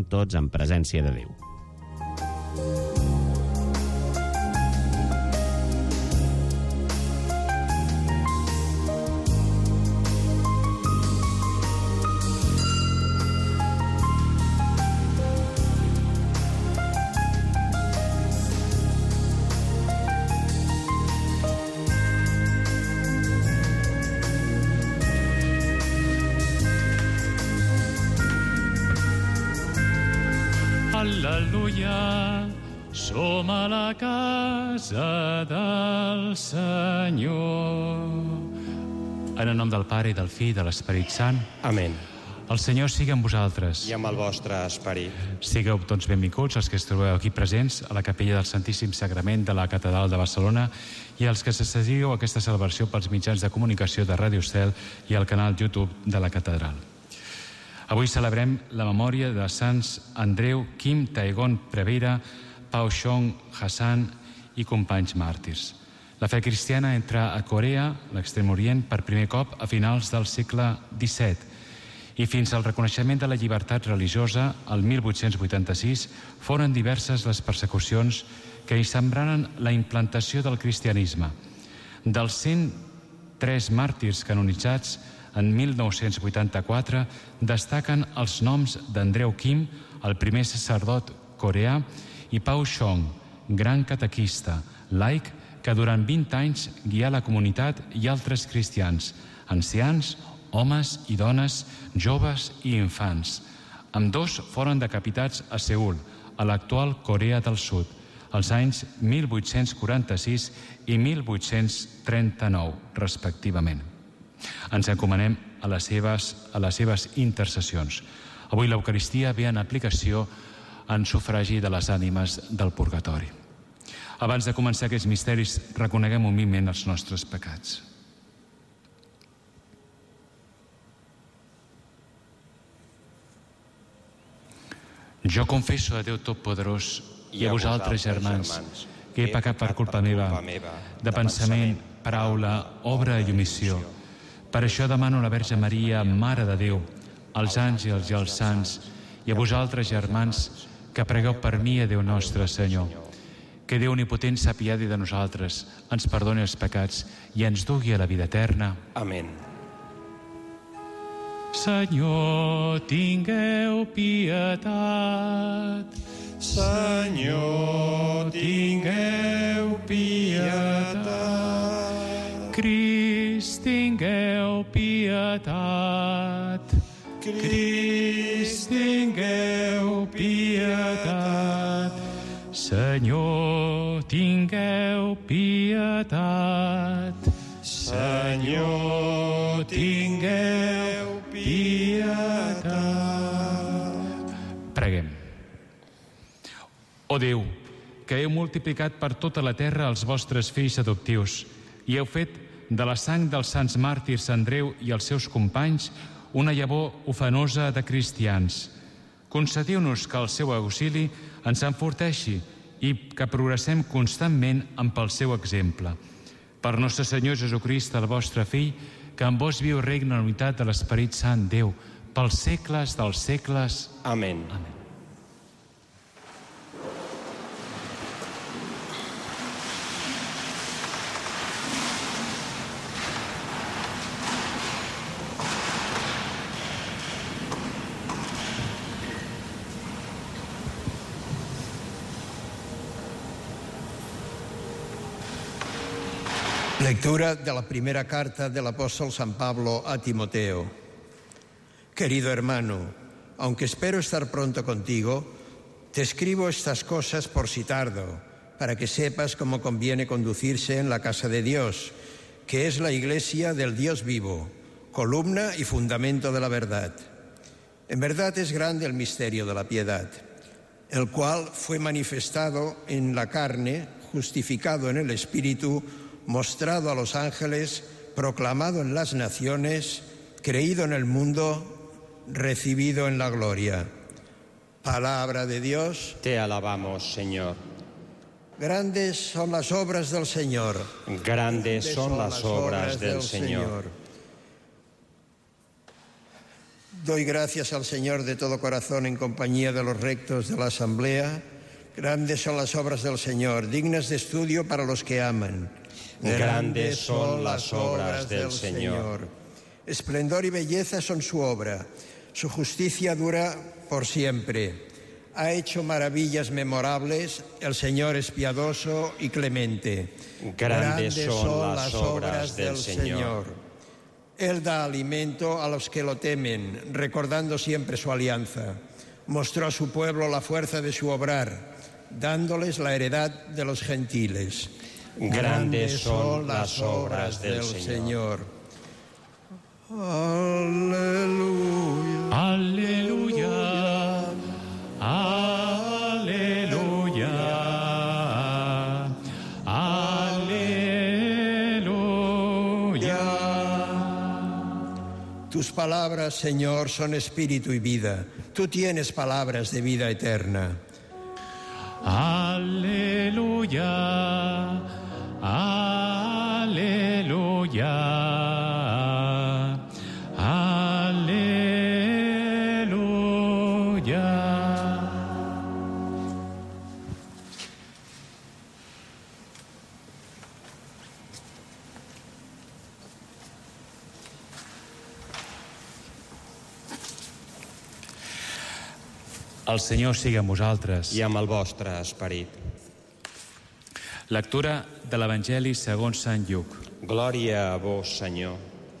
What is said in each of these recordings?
entrem tots en presència de Déu. Al·leluia, som a la casa del Senyor. En el nom del Pare, i del Fill, i de l'Esperit Sant. Amén. El Senyor sigui amb vosaltres. I amb el vostre esperit. Sigueu tots benvinguts, els que es trobeu aquí presents a la capella del Santíssim Sagrament de la Catedral de Barcelona i els que seguiu aquesta celebració pels mitjans de comunicació de Ràdio Estel i el canal YouTube de la Catedral. Avui celebrem la memòria de Sants Andreu, Kim Taegon Prevera, Pao Chong, Hassan i companys màrtirs. La fe cristiana entra a Corea, l'Extrem Orient, per primer cop a finals del segle XVII i fins al reconeixement de la llibertat religiosa, el 1886, foren diverses les persecucions que hi sembraren la implantació del cristianisme. Dels 103 màrtirs canonitzats, en 1984 destaquen els noms d'Andreu Kim, el primer sacerdot coreà, i Pao Chong, gran catequista, laic, que durant 20 anys guià la comunitat i altres cristians, ancians, homes i dones, joves i infants. Ambdós foren decapitats a Seül, a l'actual Corea del Sud, als anys 1846 i 1839, respectivament. Ens encomanem a les seves intercessions. Avui l'Eucaristia ve en aplicació en sufragi de les ànimes del purgatori. Abans de començar aquests misteris, reconeguem humilment els nostres pecats. Jo confesso a Déu Totpoderós i a vosaltres, germans, que he pecat per culpa meva, de pensament, paraula, obra i omissió. Per això demano a la Verge Maria, Mare de Déu, als àngels i als sants, i a vosaltres, germans, que pregueu per mi a Déu nostre Senyor. Que Déu Omnipotent s'apiadi de nosaltres, ens perdoni els pecats i ens dugui a la vida eterna. Amén. Senyor, tingueu pietat. Senyor, tingueu pietat. Crist, tingueu pietat. Crist, tingueu pietat. Senyor, tingueu pietat. Senyor, tingueu pietat. Preguem. Ó Déu, que heu multiplicat per tota la terra els vostres fills adoptius i heu fet de la sang dels sants màrtirs Andreu i els seus companys una llavor ufanosa de cristians. Concediu-nos que el seu auxili ens enforteixi i que progressem constantment amb el seu exemple. Per nostre Senyor Jesucrist, el vostre Fill, que en vos viu regna en unitat de l'Esperit Sant Déu, pels segles dels segles. Amén. Amén. Lectura de la primera carta del apóstol San Pablo a Timoteo. Querido hermano, aunque espero estar pronto contigo, te escribo estas cosas por si tardo, para que sepas cómo conviene conducirse en la casa de Dios, que es la iglesia del Dios vivo, columna y fundamento de la verdad. En verdad es grande el misterio de la piedad, el cual fue manifestado en la carne, justificado en el Espíritu, mostrado a los ángeles, proclamado en las naciones, creído en el mundo, recibido en la gloria. Palabra de Dios. Te alabamos, Señor. Grandes son las obras del Señor. Grandes son las obras del Señor. Doy gracias al Señor de todo corazón en compañía de los rectos de la Asamblea. Grandes son las obras del Señor, dignas de estudio para los que aman. Grandes son las obras del Señor. Esplendor y belleza son su obra. Su justicia dura por siempre. Ha hecho maravillas memorables. El Señor es piadoso y clemente. Grandes son las obras del Señor. Él da alimento a los que lo temen, recordando siempre su alianza. Mostró a su pueblo la fuerza de su obrar, dándoles la heredad de los gentiles. Grandes son las obras del Señor. Aleluya. Aleluya. Aleluya. Aleluya. Tus palabras, Señor, son espíritu y vida. Tú tienes palabras de vida eterna. Aleluya. Aleluya. Aleluya. El Senyor sigui amb vosaltres. I amb el vostre esperit. Lectura de l'Evangeli segons Sant Lluc. Glòria a vos, Senyor.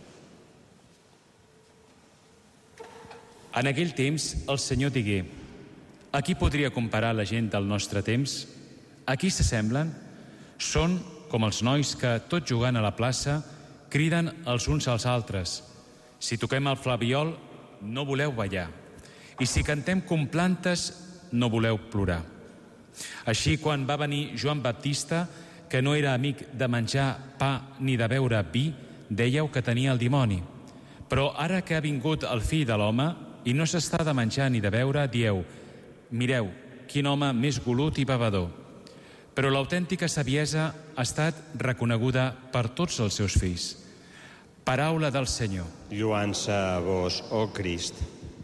En aquell temps, el Senyor digué: a qui podria comparar la gent del nostre temps? A qui s'assemblen? Són com els nois que, tot jugant a la plaça, criden els uns als altres: si toquem el flabiol, no voleu ballar. I si cantem complantes, no voleu plorar. Així, quan va venir Joan Baptista, que no era amic de menjar pa ni de beure vi, dèieu que tenia el dimoni. Però ara que ha vingut el Fill de l'home i no s'està de menjar ni de beure, dieu: mireu, quin home més golut i bevedor. Però l'autèntica saviesa ha estat reconeguda per tots els seus fills. Paraula del Senyor. Lloança a vos, ó Crist.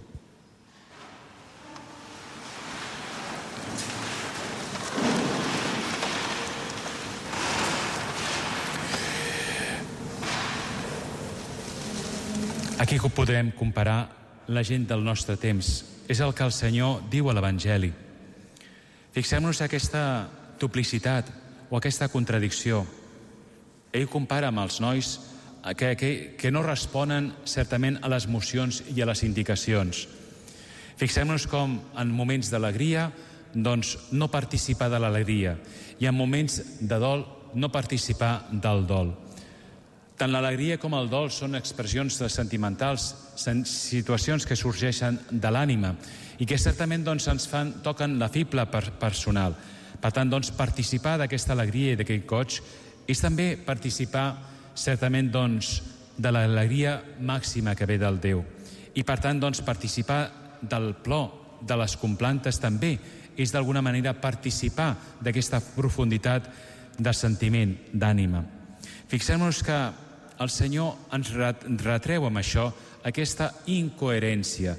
Aquí podrem comparar la gent del nostre temps. És el que el Senyor diu a l'Evangeli. Fixem-nos aquesta duplicitat o aquesta contradicció. Ell compara amb els nois que no responen certament a les mocions i a les indicacions. Fixem-nos com en moments d'alegria no participar de l'alegria i en moments de dol no participar del dol. Tant l'alegria com el dol són expressions sentimentals, situacions que sorgeixen de l'ànima i que certament toquen la fibra personal. Per tant, participar d'aquesta alegria i d'aquest goig és també participar certament de l'alegria màxima que ve del Déu. I per tant, participar del plor de les complantes també és d'alguna manera participar d'aquesta profunditat de sentiment, d'ànima. Fixem-nos que el Senyor ens retreu amb això aquesta incoherència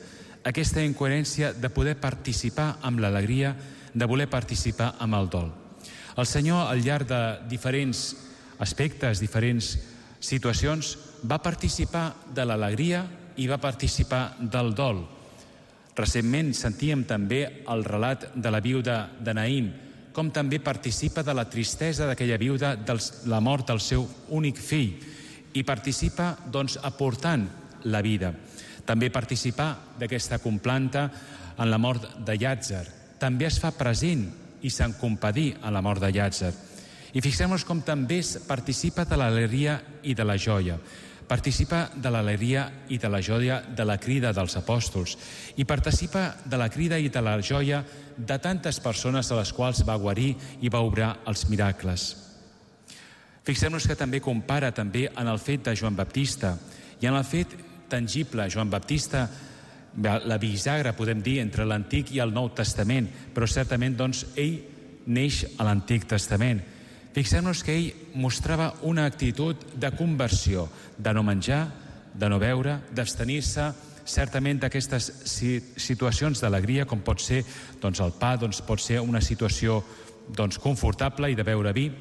de poder participar amb l'alegria, de voler participar amb el dol. El Senyor, al llarg de diferents aspectes, diferents situacions, va participar de l'alegria i va participar del dol. Recentment sentíem també el relat de la viuda de Naïm, com també participa de la tristesa d'aquella viuda de la mort del seu únic fill, i participa, aportant la vida. També participar d'aquesta complanta en la mort de Llàtzer. També es fa present i se'n compadí a la mort de Llàtzer. I fixem-nos com també participa de l'alegria i de la joia. Participa de l'alegria i de la joia de la crida dels apòstols i participa de la crida i de la joia de tantes persones a les quals va guarir i va obrar els miracles. Fixem-nos que també compara també en el fet de Joan Baptista i en el fet tangible. Joan Baptista, la bisagra, podem dir, entre l'Antic i el Nou Testament, però certament, ell neix a l'Antic Testament. Fixem-nos que ell mostrava una actitud de conversió, de no menjar, de no beure, d'abstenir-se certament d'aquestes situacions d'alegria, com pot ser el pa, pot ser una situació confortable i de beure vi.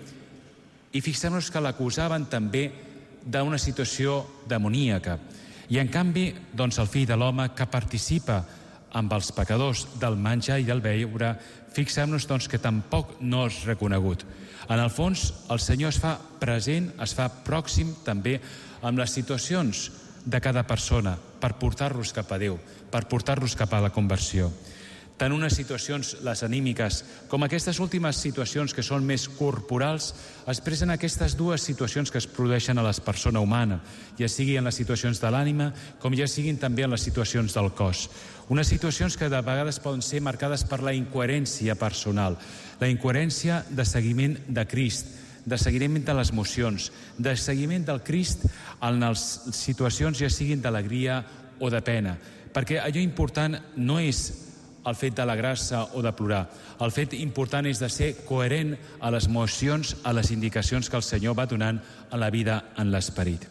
I fixem-nos que l'acusaven també d'una situació demoníaca. I en canvi, el fill de l'home que participa amb els pecadors del menjar i del beure, fixem-nos que tampoc no és reconegut. En el fons, el Senyor es fa present, es fa pròxim també amb les situacions de cada persona per portar-los cap a Déu, per portar-los cap a la conversió. Tant unes situacions, les anímiques, com aquestes últimes situacions que són més corporals, expressen aquestes dues situacions que es produeixen a la persona humana, ja sigui en les situacions de l'ànima, com ja siguin també en les situacions del cos. Unes situacions que de vegades poden ser marcades per la incoherència personal, la incoherència de seguiment de Crist, de seguiment de les emocions, de seguiment del Crist en les situacions ja siguin d'alegria o de pena. Perquè allò important no és el fet d'alegrar-se o de plorar. El fet important és de ser coherent a les emocions, a les indicacions que el Senyor va donant a la vida en l'esperit.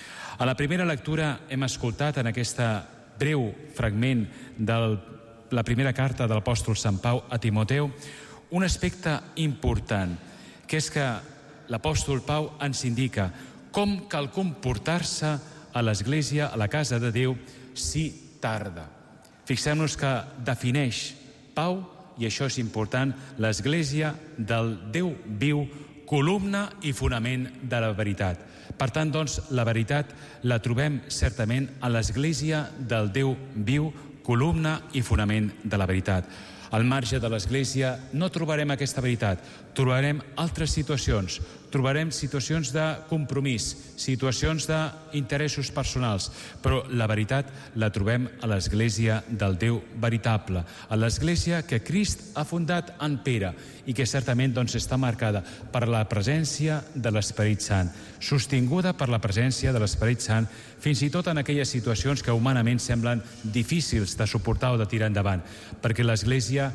A la primera lectura hem escoltat en aquest breu fragment de la primera carta de l'apòstol Sant Pau a Timoteu un aspecte important, que és que l'apòstol Pau ens indica com cal comportar-se a l'Església, a la casa de Déu, si tarda. Fixem-nos que defineix Pau, i això és important, l'Església del Déu viu, columna i fonament de la veritat. Per tant, la veritat la trobem certament a l'Església del Déu viu, columna i fonament de la veritat. Al marge de l'Església no trobarem aquesta veritat, trobarem altres situacions, trobarem situacions de compromís, situacions d'interessos personals, però la veritat la trobem a l'Església del Déu veritable, a l'Església que Crist ha fundat en Pere i que certament està marcada per la presència de l'Esperit Sant, sostinguda per la presència de l'Esperit Sant, fins i tot en aquelles situacions que humanament semblen difícils de suportar o de tirar endavant, perquè l'Església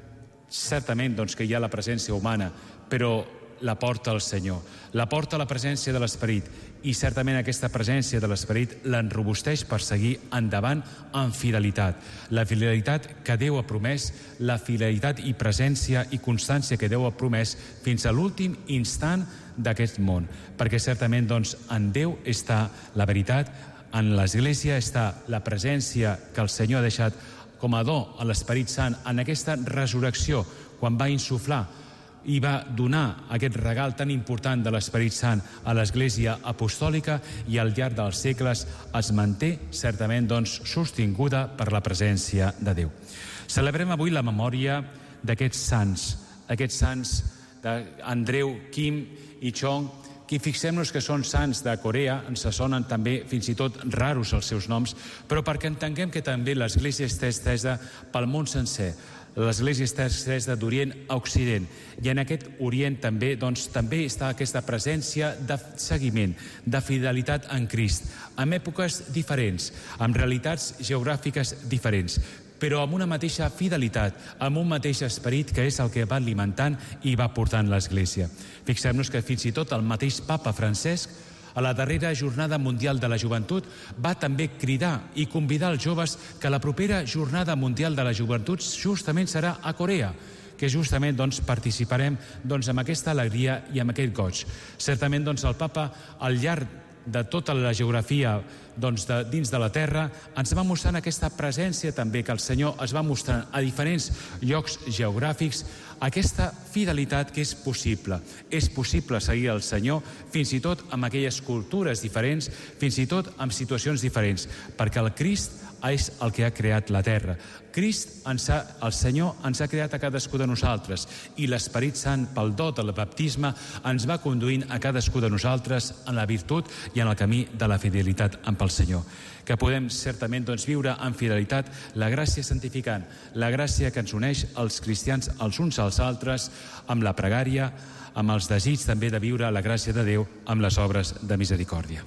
certament que hi ha la presència humana, però la porta al Senyor, la porta a la presència de l'Esperit, i certament aquesta presència de l'Esperit l'enrobusteix per seguir endavant en fidelitat. La fidelitat que Déu ha promès, la fidelitat i presència i constància que Déu ha promès fins a l'últim instant d'aquest món, perquè certament en Déu està la veritat, en l'Església està la presència que el Senyor ha deixat com a do a l'Esperit Sant en aquesta resurrecció, quan va insuflar i va donar aquest regal tan important de l'Esperit Sant a l'Església apostòlica, i al llarg dels segles es manté certament sostinguda per la presència de Déu. Celebrem avui la memòria d'aquests sants d'Andreu, Kim i Chong, que fixem-nos que són sants de Corea, ens sonen també fins i tot raros els seus noms, però perquè entenguem que també l'Església està estesa pel món sencer. L'Església està estesa d'Orient a Occident, i en aquest Orient també està aquesta presència de seguiment, de fidelitat en Crist, en èpoques diferents, amb realitats geogràfiques diferents, però amb una mateixa fidelitat, amb un mateix esperit que és el que va alimentant i va portant l'Església. Fixem-nos que fins i tot el mateix Papa Francesc, a la darrera Jornada Mundial de la Joventut, va també cridar i convidar els joves que la propera Jornada Mundial de la Joventut justament serà a Corea, que justament participarem amb aquesta alegria i amb aquest goig. Certament el Papa, al llarg de tota la geografia dins de la Terra, ens va mostrant aquesta presència també que el Senyor es va mostrant a diferents llocs geogràfics, aquesta fidelitat que és possible. És possible seguir el Senyor fins i tot amb aquelles cultures diferents, fins i tot amb situacions diferents, perquè el Crist és el que ha creat la terra. El Senyor ens ha creat a cadascú de nosaltres, i l'Esperit Sant, pel do del baptisme, ens va conduint a cadascú de nosaltres en la virtut i en el camí de la fidelitat amb el Senyor. Que podem certament viure en fidelitat la gràcia santificant, la gràcia que ens uneix els cristians els uns als altres, amb la pregària, amb els desigs també de viure la gràcia de Déu amb les obres de misericòrdia.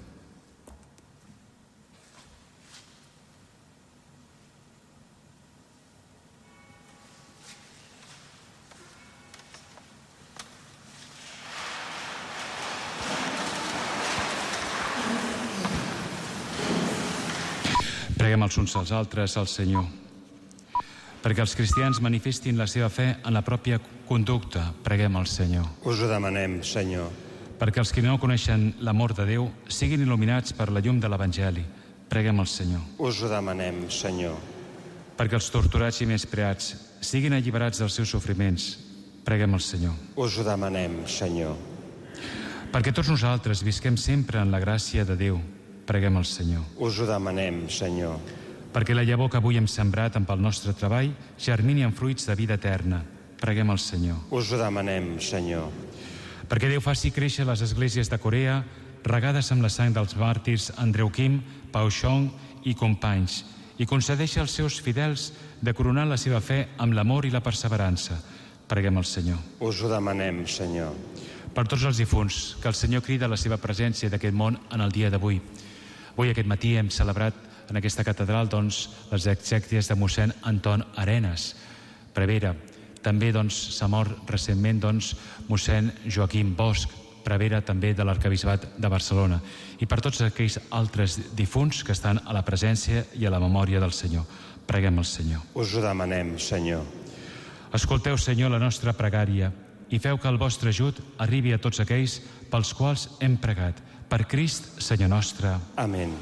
Preguem els uns als altres al Senyor. Perquè els cristians manifestin la seva fe en la pròpia conducta, preguem al Senyor. Us ho demanem, Senyor. Perquè els que no coneixen l'amor de Déu siguin il·luminats per la llum de l'Evangeli, preguem al Senyor. Us ho demanem, Senyor. Perquè els torturats i menyspreats siguin alliberats dels seus sofriments, preguem al Senyor. Us ho demanem, Senyor. Perquè tots nosaltres visquem sempre en la gràcia de Déu, preguem al Senyor. Us ho demanem, Senyor. Perquè la llavor que avui hem sembrat amb el nostre treball germini en fruits de vida eterna, preguem al Senyor. Us ho demanem, Senyor. Perquè Déu faci créixer les esglésies de Corea, regades amb la sang dels màrtirs Andreu Kim, Pau Chong i companys, i concedeixi als seus fidels de coronar la seva fe amb l'amor i la perseverança. Preguem al Senyor. Us ho demanem, Senyor. Per tots els difunts, que el Senyor crida la seva presència d'aquest món en el dia d'avui. Avui, aquest matí, hem celebrat en aquesta catedral les exèquies de mossèn Anton Arenas, prevere. També s'ha mort recentment mossèn Joaquim Bosch, prevere també de l'arquebisbat de Barcelona, i per tots aquells altres difunts que estan a la presència i a la memòria del Senyor. Preguem al Senyor. Us ho demanem, Senyor. Escolteu, Senyor, la nostra pregària i feu que el vostre ajut arribi a tots aquells pels quals hem pregat. Per Crist, Senyor nostre. Amén.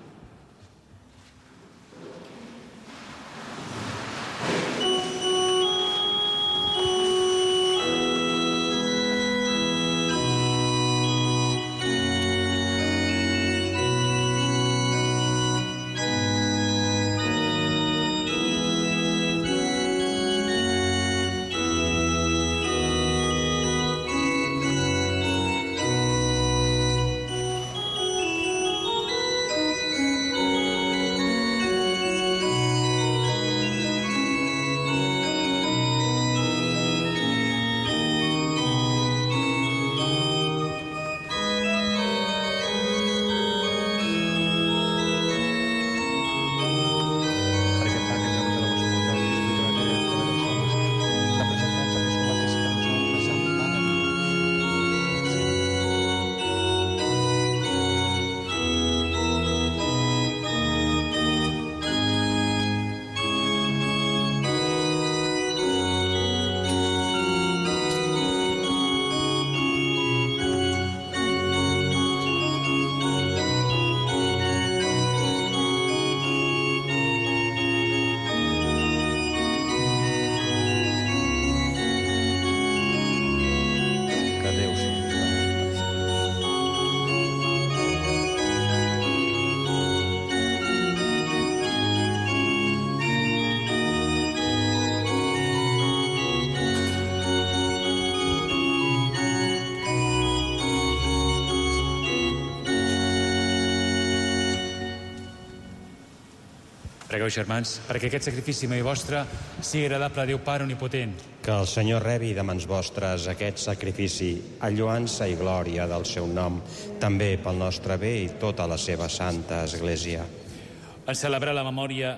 Pregueu, germans, perquè aquest sacrifici meu i vostre sigui agradable a Déu Pare Omnipotent. Que el Senyor rebi de mans vostres aquest sacrifici, a lloança i glòria del seu nom, també pel nostre bé i tota la seva santa Església. En celebrar la memòria,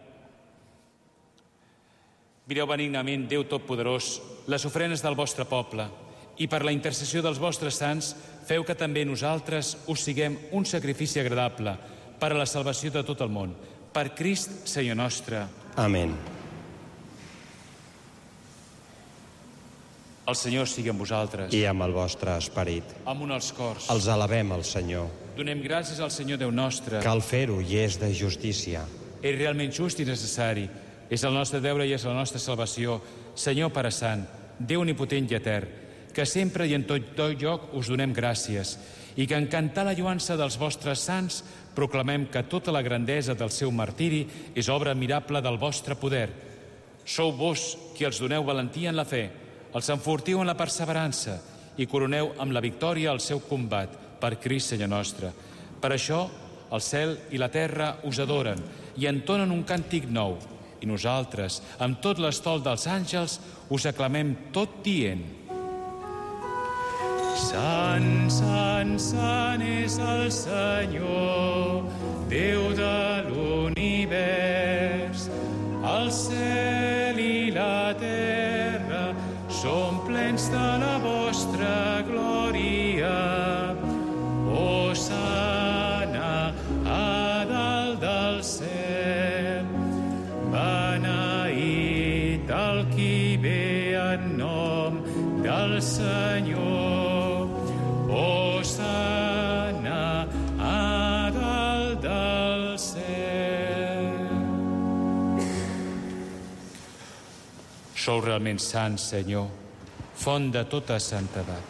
mireu benignament, Déu Totpoderós, les ofrenes del vostre poble, i per la intercessió dels vostres sants, feu que també nosaltres us siguem un sacrifici agradable per a la salvació de tot el món. Per Crist, Senyor nostre. Amén. El Senyor sigui amb vosaltres. I amb el vostre esperit. Amunt els cors. Els alabem al Senyor. Donem gràcies al Senyor Déu nostre. Cal fer-ho i és de justícia. És realment just i necessari. És el nostre deure i és la nostra salvació. Senyor Pare Sant, Déu omnipotent i etern, que sempre i en tot lloc us donem gràcies i que en cantar la lloança dels vostres sants proclamem que tota la grandesa del seu martiri és obra admirable del vostre poder. Sou vos qui els doneu valentia en la fe, els enfortiu en la perseverança i coroneu amb la victòria el seu combat, per Crist, Senyor nostre. Per això, el cel i la terra us adoren i entonen un càntic nou, i nosaltres, amb tot l'estol dels àngels, us aclamem tot dient: Sant, sant, sant és el Senyor, Déu de l'univers. El cel i la terra són plens de la vostra glòria. Hosana a dalt del cel. qui ve en nom del Senyor. Hosana a dalt del cel. Sou realment sant, Senyor, font de tota santedat.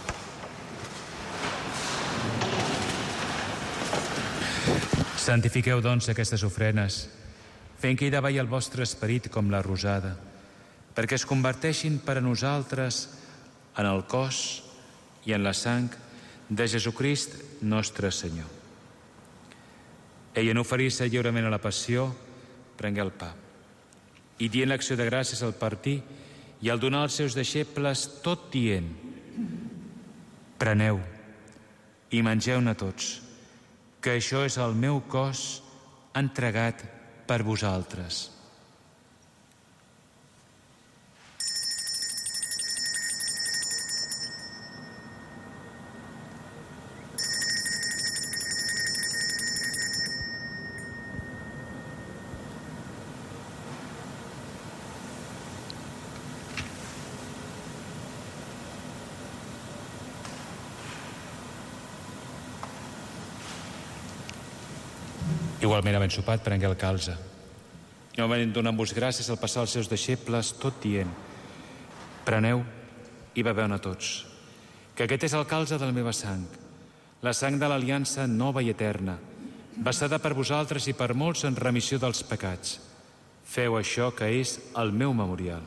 Santifiqueu, doncs, aquestes ofrenes, fent que hi davalli el vostre esperit com la rosada, perquè es converteixin per a nosaltres en el cos i en la sang de Jesucrist nostre Senyor. Ell, en oferir-se lliurement a la passió, prengué el pa, i dient l'acció de gràcies al partir i al donar als seus deixebles, tot dient: preneu i mengeu-ne tots, que això és el meu cos entregat per vosaltres. Igualment, havent sopat, prengué el calze. Igualment, donant-vos gràcies al passar als seus deixebles, tot dient: preneu i beveu-ne tots, que aquest és el calze de la meva sang, la sang de l'aliança nova i eterna, vessada per vosaltres i per molts en remissió dels pecats. Feu això, que és el meu memorial.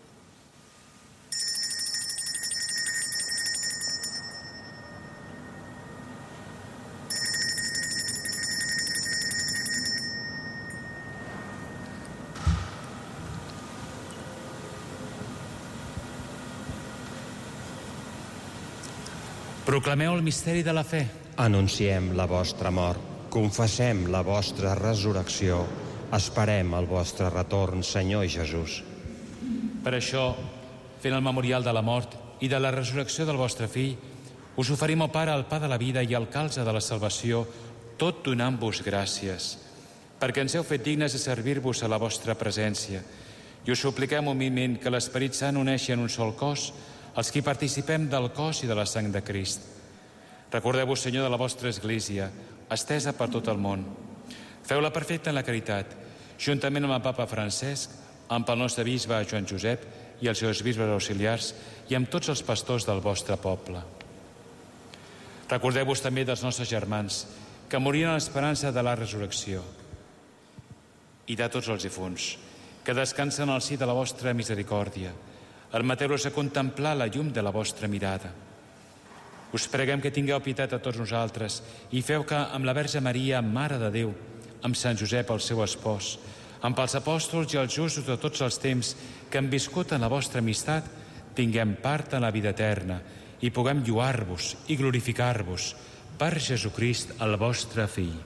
Proclameu el misteri de la fe. Anunciem la vostra mort, confessem la vostra resurrecció, esperem el vostre retorn, Senyor Jesús. Per això, fent el memorial de la mort i de la resurrecció del vostre fill, us oferim, ó Pare, el pa de la vida i el calze de la salvació, tot donant-vos gràcies, perquè ens heu fet dignes de servir-vos a la vostra presència, i us supliquem humilment que l'Esperit Sant uneixi en un sol cos els qui participem del cos i de la sang de Crist. Recordeu-vos, Senyor, de la vostra Església, estesa per tot el món. Feu-la perfecta en la caritat, juntament amb el Papa Francesc, amb el nostre bisbe Joan Josep i els seus bisbes auxiliars i amb tots els pastors del vostre poble. Recordeu-vos també dels nostres germans que morien a l'esperança de la resurrecció i de tots els difunts que descansen al si de la vostra misericòrdia. Permeteu-los a contemplar la llum de la vostra mirada. Us preguem que tingueu pietat a tots nosaltres i feu que amb la Verge Maria, Mare de Déu, amb Sant Josep, el seu espòs, amb els apòstols i els justos de tots els temps que han viscut en la vostra amistat, tinguem part en la vida eterna i puguem lloar-vos i glorificar-vos per Jesucrist, el vostre Fill.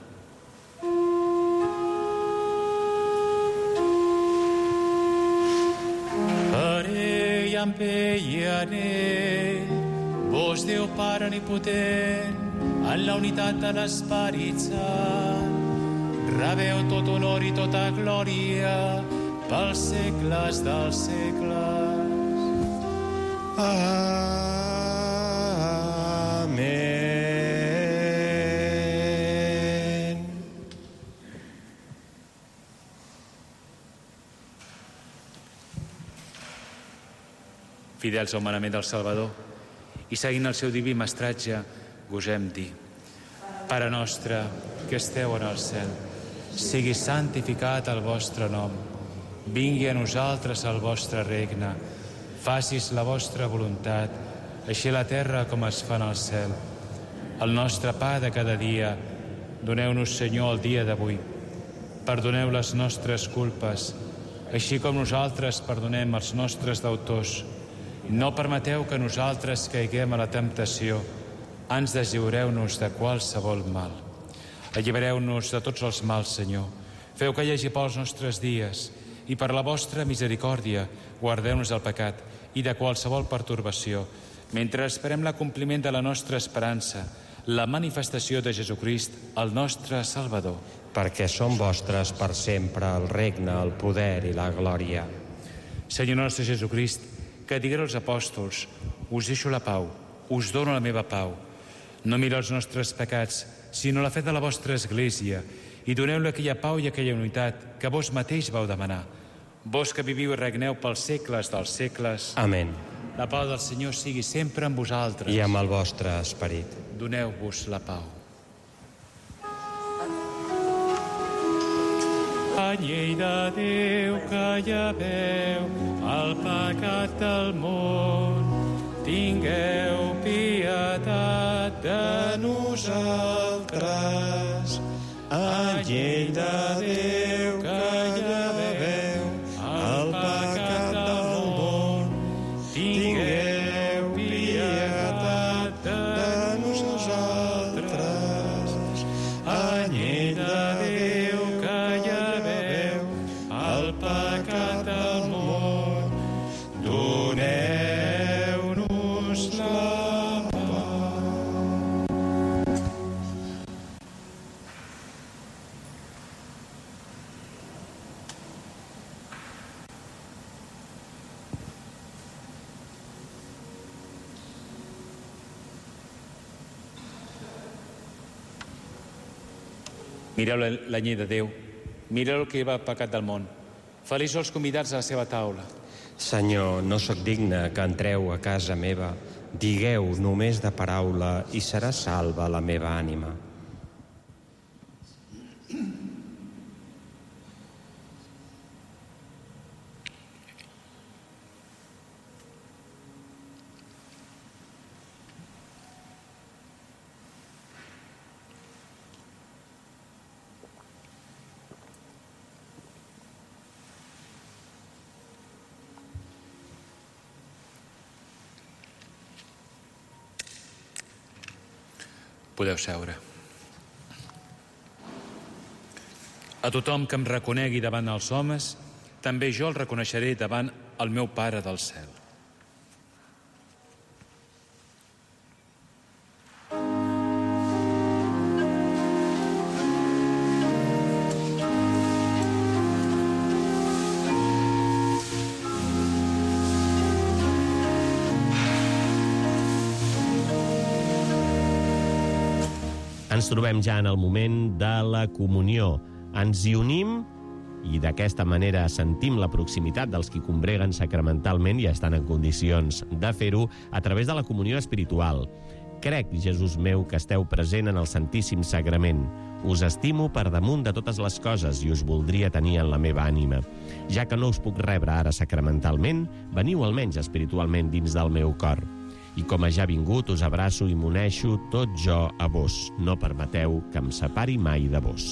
Amb ell i en ell, vos Déu Pare Omnipotent, en la unitat de l'Esperit Sant, rebeu tot honor i tota glòria pels segles dels segles. Amén. Fidels al manament del Salvador i seguint el seu diví mestratge, gosem dir: Pare nostre, que esteu en el cel, sigui santificat el vostre nom, vingui a nosaltres el vostre regne, facis la vostra voluntat, així a la terra com es fa en el cel. El nostre pa de cada dia, doneu-nos, Senyor, el dia d'avui. Perdoneu les nostres culpes, així com nosaltres perdonem els nostres deutors. No permeteu que nosaltres caiguem a la temptació, ans deslliureu-nos de qualsevol mal. Allibereu-nos de tots els mals, Senyor. Feu que hi hagi pels nostres dies i per la vostra misericòrdia guardeu-nos del pecat i de qualsevol pertorbació, mentre esperem l'acompliment de la nostra esperança, la manifestació de Jesucrist, el nostre Salvador. Perquè són vostres per sempre el regne, el poder i la glòria. Senyor nostre Jesucrist, que digueu als apòstols: us deixo la pau, us dono la meva pau. No mireu els nostres pecats, sinó la fe de la vostra Església, i doneu-li aquella pau i aquella unitat que vos mateix vau demanar. Vos que viviu i regneu pels segles dels segles. Amén. La pau del Senyor sigui sempre amb vosaltres. I amb el vostre esperit. Doneu-vos la pau. Anyell de Déu que lleveu el pecat del món, tingueu pietat de nosaltres. Anyell de Déu que lleveu el pecat del món, tingueu pietat de nosaltres. Anyell de Déu que lleveu el pecat del món, doneu-nos la pau. Mireu l'anyell de Déu, mireu el que va el pecat del món. Feliços els convidats a la seva taula. Senyor, no sóc digne que entreu a casa meva. Digueu només de paraula i serà salva la meva ànima. Podeu seure. A tothom que em reconegui davant els homes, també jo el reconeixeré davant el meu Pare del cel. Ens trobem ja en el moment de la comunió. Ens hi unim i d'aquesta manera sentim la proximitat dels qui combreguen sacramentalment i estan en condicions de fer-ho a través de la comunió espiritual. Crec, Jesús meu, que esteu present en el Santíssim Sagrament. Us estimo per damunt de totes les coses i us voldria tenir en la meva ànima. Ja que no us puc rebre ara sacramentalment, veniu almenys espiritualment dins del meu cor. I com a ja vingut, us abraço i m'uneixo tot jo a vos. No permeteu que em separi mai de vos.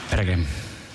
Preguem.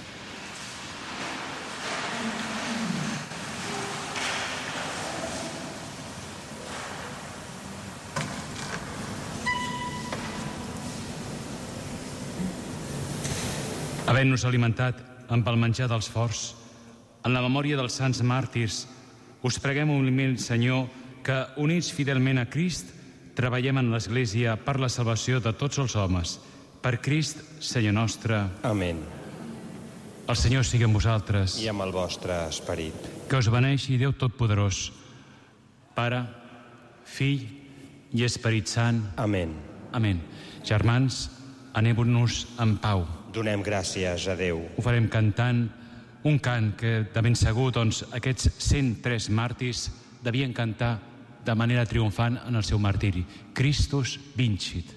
Havent-nos alimentat amb el menjar dels forts, en la memòria dels sants màrtirs, us preguem humilment, Senyor, que, units fidelment a Crist, treballem en l'Església per la salvació de tots els homes. Per Crist, Senyor nostre. Amén. El Senyor sigui amb vosaltres. I amb el vostre esperit. Que us beneixi Déu Totpoderós, Pare, Fill i Esperit Sant. Amén. Amén. Germans, anem-nos en pau. Donem gràcies a Déu. Ho farem cantant un cant que de ben segur aquests 103 màrtirs devien cantar de manera triomfant en el seu martiri. Christus vincit.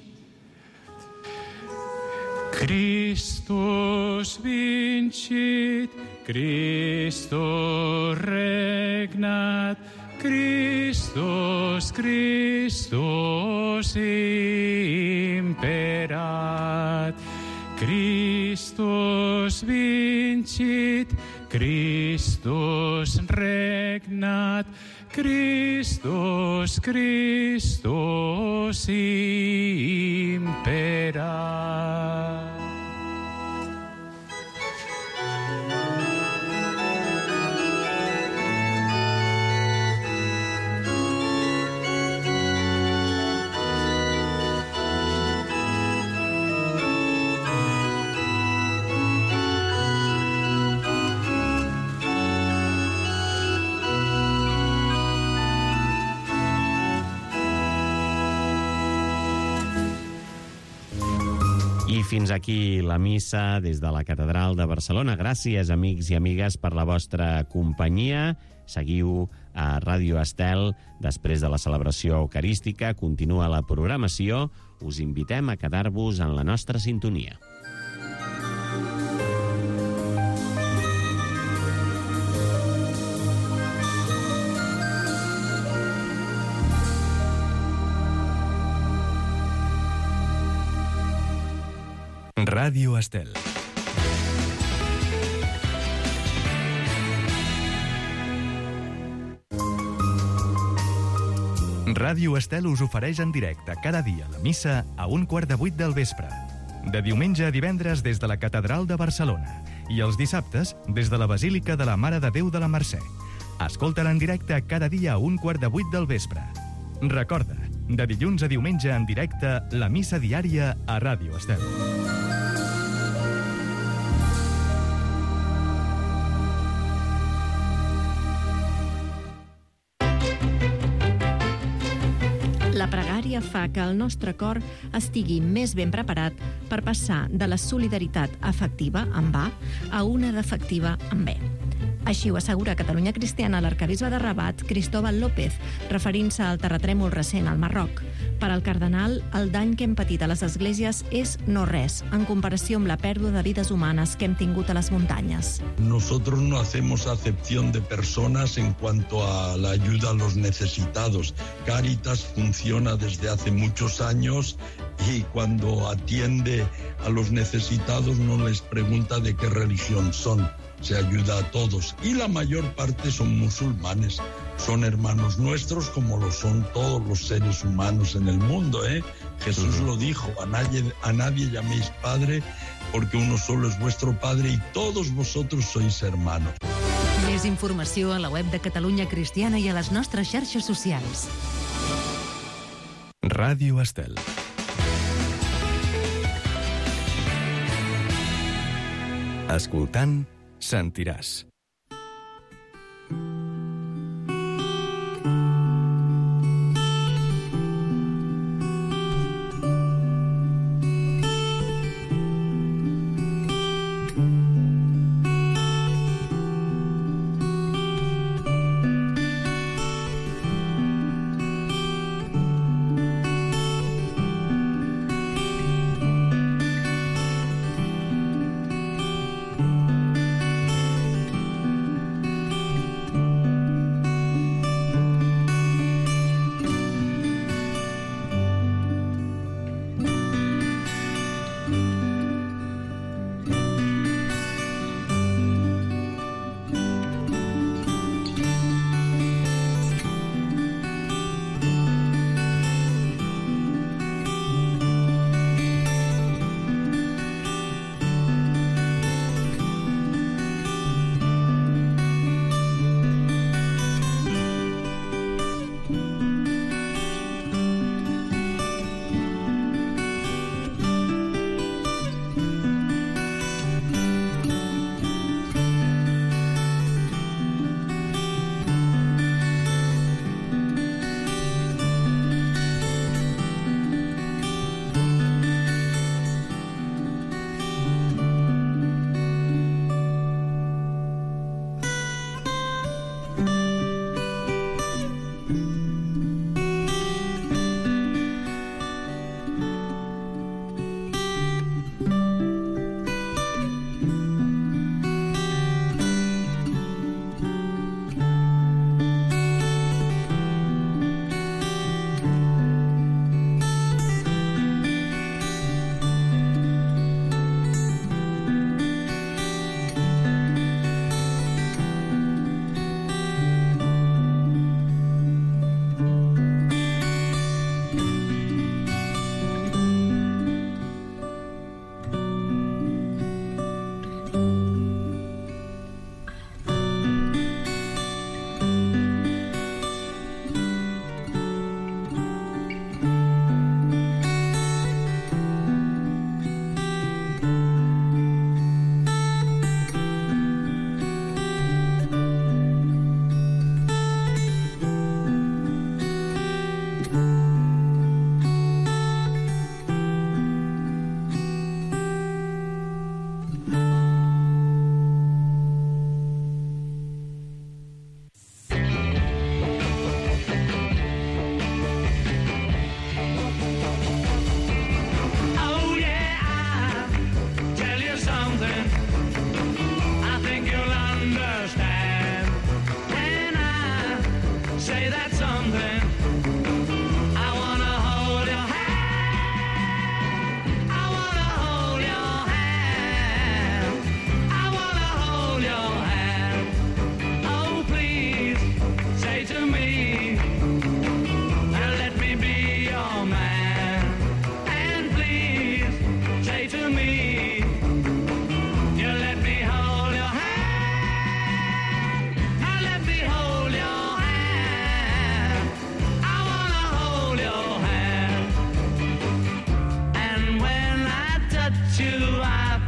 Christus vincit, Christus regnat, Christus imperat. Christus vincit, Christus regnat, Christus imperat. I fins aquí la missa des de la Catedral de Barcelona. Gràcies, amics i amigues, per la vostra companyia. Seguiu a Ràdio Estel després de la celebració eucarística. Continua la programació. Us invitem a quedar-vos en la nostra sintonia. Ràdio Estel. Ràdio Estel us ofereix en directe cada dia la missa a 7:15 del vespre. De diumenge a divendres des de la Catedral de Barcelona i els dissabtes des de la Basílica de la Mare de Déu de la Mercè. Escolta-la en directe cada dia a 7:15 del vespre. Recorda, de dilluns a diumenge en directe, la missa diària a Ràdio Estel. La pregària fa que el nostre cor estigui més ben preparat per passar de la solidaritat afectiva, amb A, a una d'afectiva, amb B. Així ho assegura Catalunya Cristiana l'arquebisbe de Rabat, Cristóbal López, referint-se al terratrèmol recent al Marroc. Per al cardenal, el dany que hem patit a les esglésies és no res, en comparació amb la pèrdua de vides humanes que hem tingut a les muntanyes. Nosotros no hacemos acepción de personas en cuanto a la ayuda a los necesitados. Cáritas funciona desde hace muchos años y cuando atiende a los necesitados no les pregunta de qué religión son. Se ayuda a todos y la mayor parte son musulmanes. Son hermanos nuestros como lo son todos los seres humanos en el mundo, ¿eh? Jesús lo dijo, a nadie llaméis padre porque uno solo es vuestro padre y todos vosotros sois hermanos. Més informació a la web de Catalunya Cristiana i a les nostres xarxes socials. Ràdio Estel. Escoltant, sentiràs.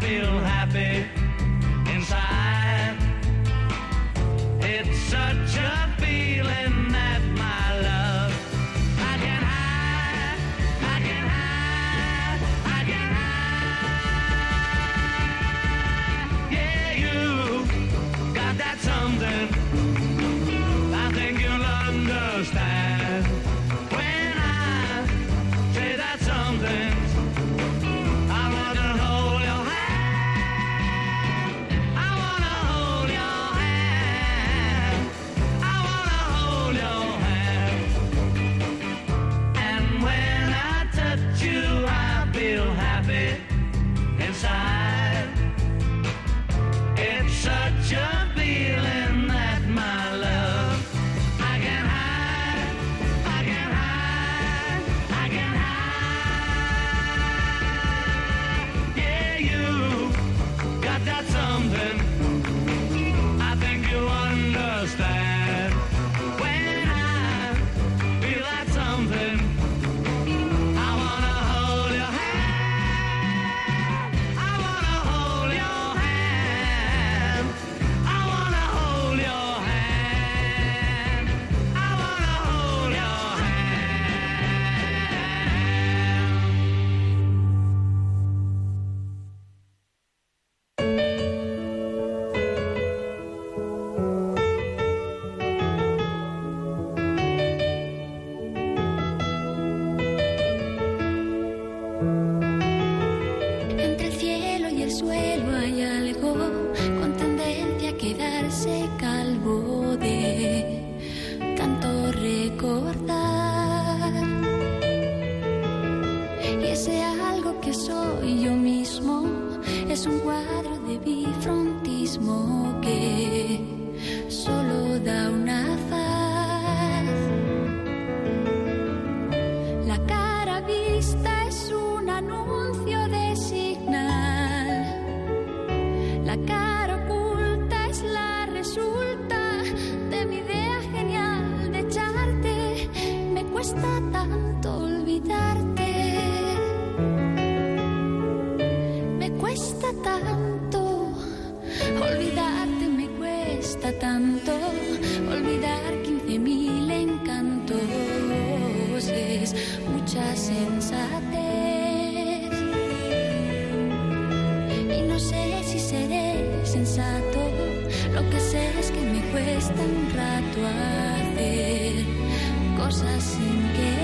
feel happy inside. It's such a feeling that my love I can hide, I can hide, I can hide. Yeah, you got that something I think you'll understand when I say that something. I wanna hold your hand, I wanna hold your hand, I wanna hold your hand. And when I touch you, I feel happy inside. It's such a feeling that my love I can hide, I can hide, I can hide. Yeah, you got that something I think you understand when I feel that something. I wanna hold your hand, I wanna hold your hand, I wanna hold your hand, I wanna hold your Entre el cielo y el suelo hay algo con tendencia a quedarse calvo de tanto recordar. Y ese algo que soy yo mismo es un cuadro de bifrontismo que solo da una faz. La cara vista es un anuncio de señal. La cara oculta es la resulta de mi idea genial de echarte. Me cuesta tanto olvidarte. Me cuesta tanto olvidarte, me cuesta tanto olvidar 15.000 encantos. Es mucha sensatez y no sé si seré sensato. Lo que sé es que me cuesta un rato hacer cosas sin que